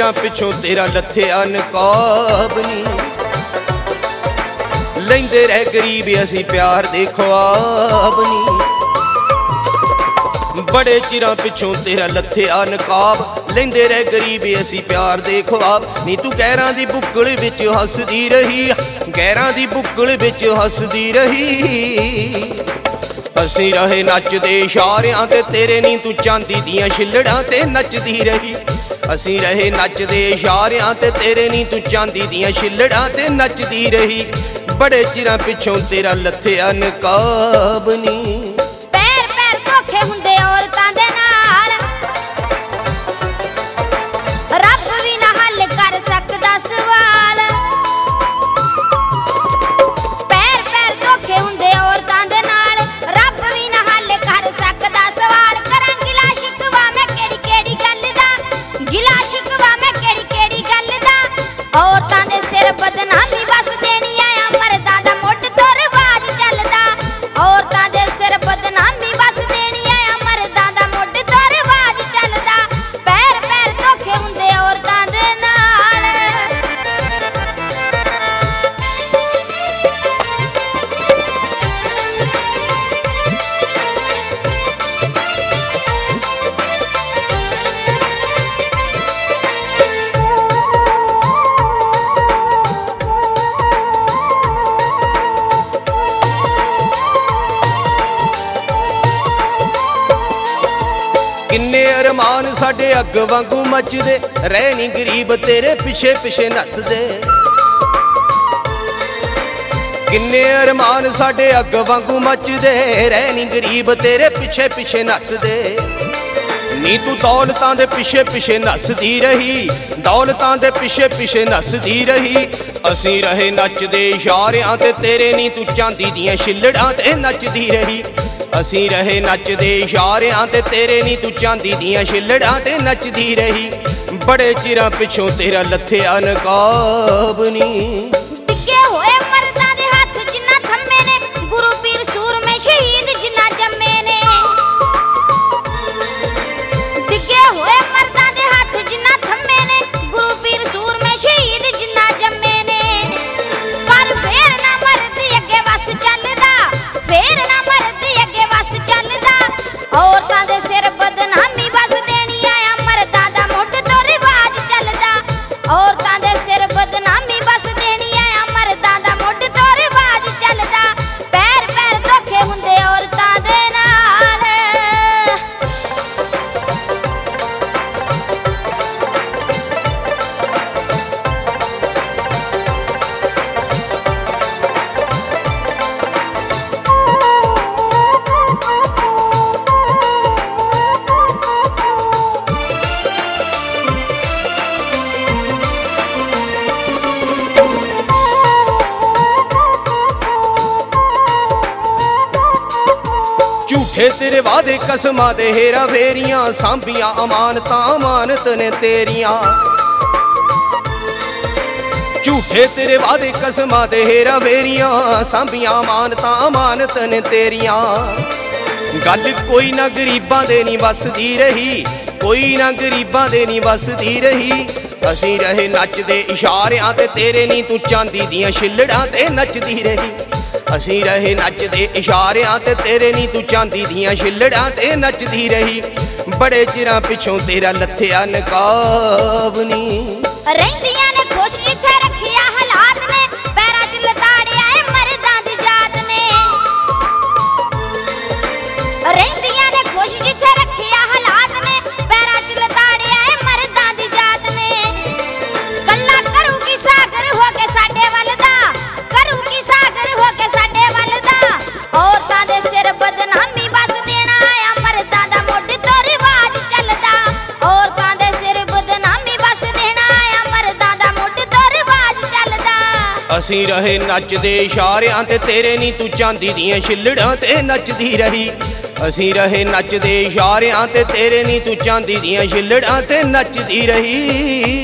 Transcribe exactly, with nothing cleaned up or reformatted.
चिरां पिछों तेरा लथया नकाब नी, लैंदे रह गरीब असी प्यार दे ख्वाब नी। बड़े चिरां पिछों तेरा लथया नकाब, लैंदे रह गरीब असी प्यार दे ख्वाब नी। तू गैरां दी बुक्कल विच हसदी रही, गैरां दी बुक्कल विच हसदी रही। असी रहे नचदे इशारियां ते तेरे नी तू चांदी दियां छिल्लड़ां ते नचदी रही। असी रहे नचदे इशारियां ते तेरे नी तू चांदी दियां छिल्लड़ां ते नचदी रही। बड़े चिरां पिछों तेरा लथया नकाब नी। पैर पैर धोखे हुंदे औरतां दे नाल, रब भी ना हल कर सकदा सवाल। पैर पैर धोखे हुंदे औरतां दे नाल, रब भी ना हल कर सकदा सवाल। करां गिला शिकवा मैं केड़ी केड़ी गल दा, गिला शिकवा मैं केड़ी केड़ी गल दा। औरतां दे सिर बदनामी बस देनी आया मर्दां दा मुੱਢ तो रिवाज चलदा। औरतां दे सिर बदनामी बस देनी आया मर्दां दा मुੱਢ तो रिवाज चलदा। पैर पैर धोखे हुंदे औरतां दे नाल। किन्ने अरमान साडे अग वांगू मचदे, रह नी गरीब तेरे पिछे पिछे नसदे। किन्ने अरमान साडे अग वांगू मचदे, रह नी गरीब तेरे पिछे पिछे नसदे। नी तू दौलतां दे पिछे पिछे नसदी रही, दौलतां दे पिछे पिछे नसदी रही। असी रहे नचदे इशारियां ते तेरे नी तू चांदी दियां छिल्लड़ां ते नचदी रही। असी रहे नचदे इशारियां ते तेरे नी तू चांदी दियां छिल्लड़ां ते नचदी रही। बड़े चिरां पिछों तेरा लथया नकाब नी। डिगे होए मर्दां दे हत्थ जिन्ना थम्मे ने, गुरु पीर सूरमे शहीद जिन्ना जम्मे ने। डिगे होए मर्दां दे हत्थ जिन्ना थम्मे ने, गुरु पीर सूरमे शहीद जिन्ना जम्मे ने। पर फेर ना मर्द अगे वस चलदा, फेर ना मर्द अगे वस चलदा। औरतां दे सिर बदनामी बस देनी आया मर्दां दा मुੱਢ तो रिवाज चलदा। औरतां दे सिर बदनामी बस देनी आया मर्दां दा मुੱਢ तो रिवाज चलदा। पैर पैर धोखे हुंदे औरतां दे नाल। झूठे तेरे वादे कसमां दे हेरा फेरियां, सांभियां अमानतां अमानत ने तेरियां। झूठे तेरे वादे कसमां दे हेरा फेरियां, सांभियां अमानतां अमानत ने तेरियां। गल कोई ना गरीबां दे नी वसदी रही, कोई ना गरीबां दे नी वसदी रही। असी रहे नचदे इशारियां ते तेरे नी तू चांदी दियां छिल्लड़ां ते नचदी रही। असी रहे नचदे इशारियां ते तेरे नी तू चांदी दियां छिल्लड़ां ते नचदी रही। बड़े चिरां पिछों तेरा लथया नकाब नी। रहिंदियां ने खुश जिथे रखिया हालात ने, पैरां च लताड़िया ए मर्दां दी जात ने। रहिंदियां ने खुश जिथे रखिया हालात ने, पैरां च लताड़िया ए मर्दां दी जात ने। कल्ला करूगी सागर हो के साडे वल दा, करूगी सागर हो के साडे वल दा। औरतां दे सिर बदनामी बस देना आया मर्दां दा मुੱਢ तो रिवाज चलदा। औरतां दे सिर बदनामी बस देना आया मर्दां दा मुੱਢ तो रिवाज चलदा। असी रहे नचदे इशारियां ते तेरे नी तू चांदी दियां छिल्लड़ां ते नचदी रही। असी रहे नचदे इशारियां ते तेरे नी तू चांदी दियां छिल्लड़ां ते नचदी रही।